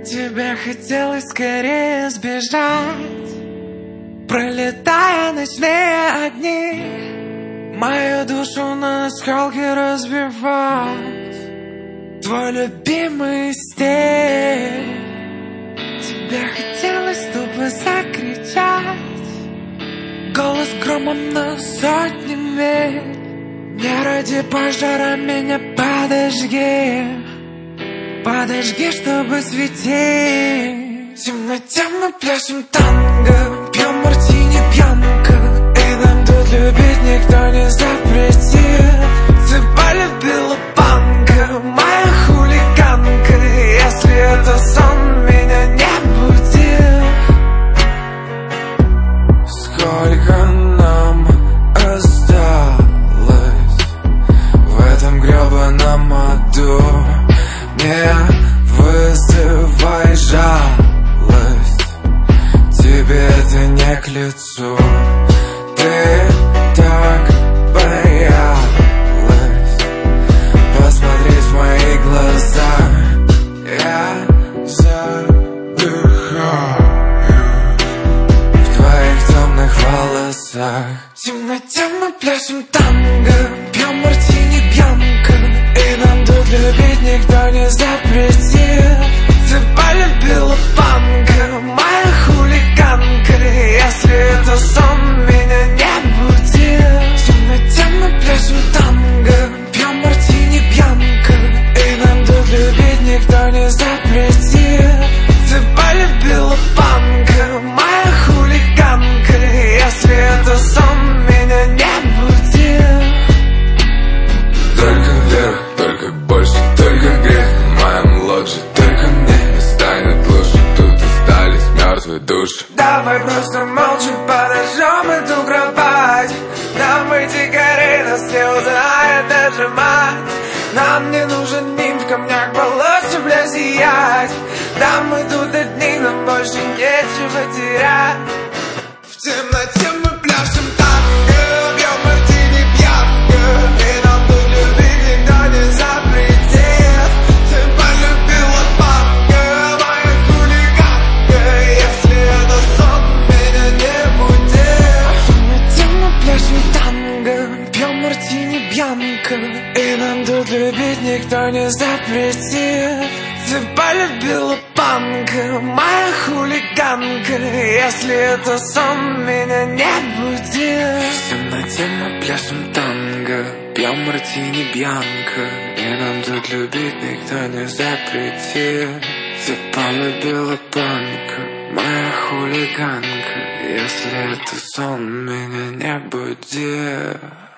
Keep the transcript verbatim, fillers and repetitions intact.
тебе хотелось скорее сбежать, пролетая ночные огни, мою душу на осколки разбивать. Твой любимый стиль. Тебе хотелось тупо закричать, голос громом на сотни миль. Не ради пожара меня подожги, подожги, чтобы светить. В темноте мы пляшем танго, пьем мартини пьянка, и нам тут любить никто не запретит. Ты полюбила панка, моя хулиганка, если это сон, меня не буди. Сколько нам осталось в этом гребаном аду? Не вызывай жалость, тебе это не к лицу. Ты так боялась посмотреть в мои глаза. Я задыхаю в твоих темных волосах. В темноте мы пляшем танго, пьем мартини пьянка, и нам тут любить никто не запретит. Ты полюбила панка, моя хулиганка, если это сон, меня не буди. В темноте мы пляшем танго, пьем мартини пьянка, и нам тут любить никто не запретит. Ты полюбила панка, моя хулиганка, если это сон, меня не буди. Только вверх, только больше, только грех в моем лодже, только мне не станет лучше. Тут остались мертвые души. Давай просто молча подожжем эту кровать, нам эти горы нас не узнает даже мать. Нам не нужен нимф в камнях болоте, бля, зиять. Да мы тут одни, нам больше нечего терять. В темноте мы пляшем танго, пьем мартини пьянка, и нам тут любить никто не запретит. Ты полюбила панка, моя хулиганка, если это сон, меня не буди. В темноте мы пляшем танго, пьем мартини пьянка, и нам тут любить никто не запретит. Ты полюбила панка, моя хулиганка, если это сон, меня не буди. В темноте мы пляшем танго, пьем мартини бьянка, и нам тут любить никто не запретит. Ты полюбила панка, моя хулиганка, если это сон, меня не буди.